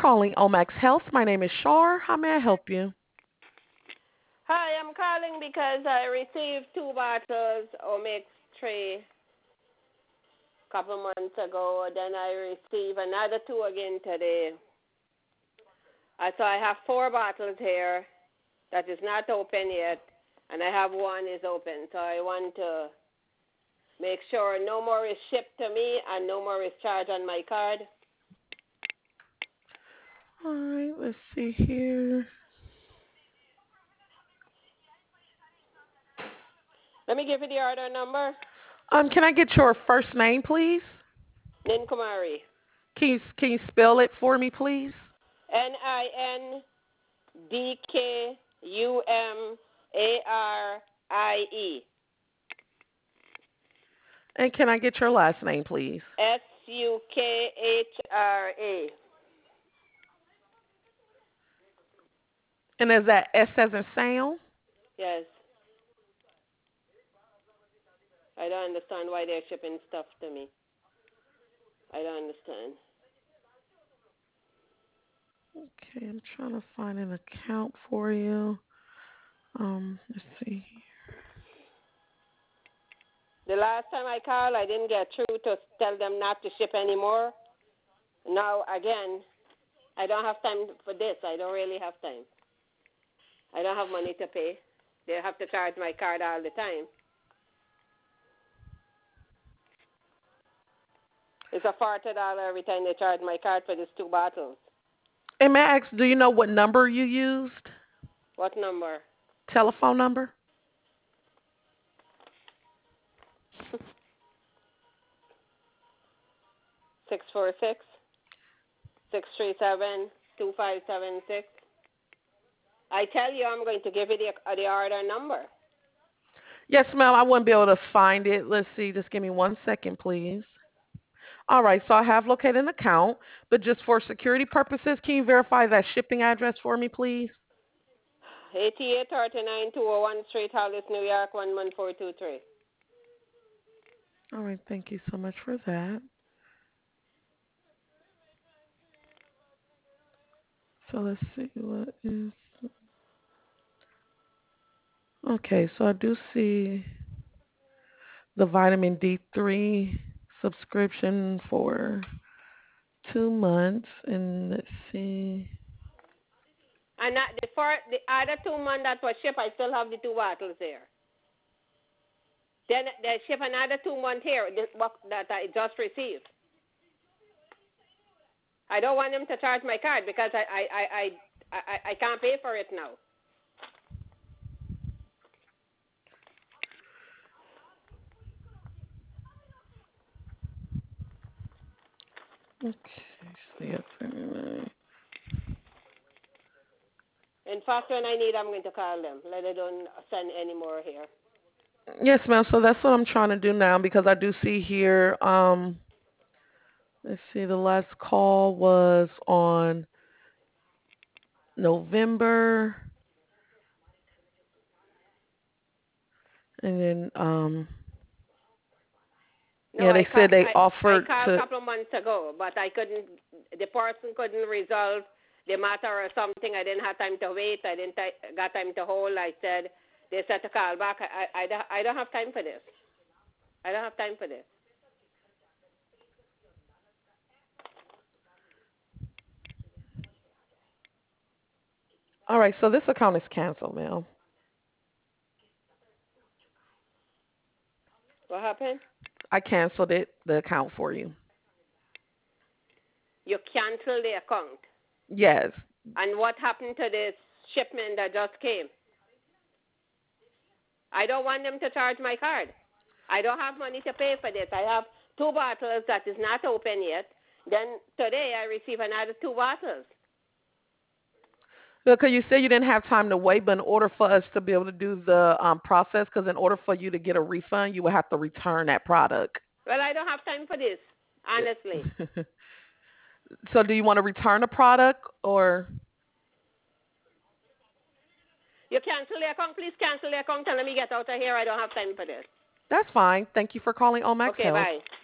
calling Omax Health. My name is Shar. How may I help you? Hi, I'm calling because I received two bottles Omix 3 a couple months ago. Then I received another two again today. So I have four bottles here that is not open yet, and I have one is open. So I want to make sure no more is shipped to me and no more is charged on my card. All right, let's see here. Let me give you the order number. Can I get your first name, please? Nin Kumari. Can you spell it for me, please? NINDKUMARIE. And can I get your last name, please? SUKHRA. And is that S as in sound? Yes. I don't understand why they're shipping stuff to me. I don't understand. Okay, I'm trying to find an account for you. Let's see. The last time I called, I didn't get through to tell them not to ship anymore. Now, again, I don't have time for this. I don't really have time. I don't have money to pay. They have to charge my card all the time. It's a $40 every time they charge my card for these two bottles. And may I ask, do you know what number you used? What number? Telephone number? 646-637-2576. I tell you, I'm going to give you the order number. Yes, ma'am. I wouldn't be able to find it. Let's see. Just give me 1 second, please. All right. So I have located an account, but just for security purposes, can you verify that shipping address for me, please? 8839 201 Street, Hollis, New York, 11423. All right. Thank you so much for that. So let's see what is. Okay. So I do see the vitamin D3 subscription for 2 months, and let's see. And for the other 2 months that was shipped, I still have the two bottles there. Then they ship another 2 months here that I just received. I don't want them to charge my card because I can't pay for it now. Okay. So yes, In fact, when I need, I'm going to call them. Let they don't send any more here. yes, ma'am. So that's what I'm trying to do now because I do see here. Let's see. The last call was on November, and then No, yeah, they said they I offered called a to. couple of months ago, but I couldn't. The person couldn't resolve the matter or something. I didn't have time to wait. I didn't got time to hold. I said they said to call back. I don't have time for this. I don't have time for this. All right. So this account is canceled, ma'am. What happened? I canceled it, the account for you. You canceled the account. Yes. And what happened to this shipment that just came? I don't want them to charge my card. I don't have money to pay for this. I have two bottles that is not open yet. Then today I receive another two bottles. Because you said you didn't have time to wait, but in order for us to be able to do the process, because in order for you to get a refund, you would have to return that product. Well, I don't have time for this, honestly. So do you want to return the product or? You cancel the account, please cancel the account and let me get out of here. I don't have time for this. That's fine. Thank you for calling Omax Okay, Health. bye.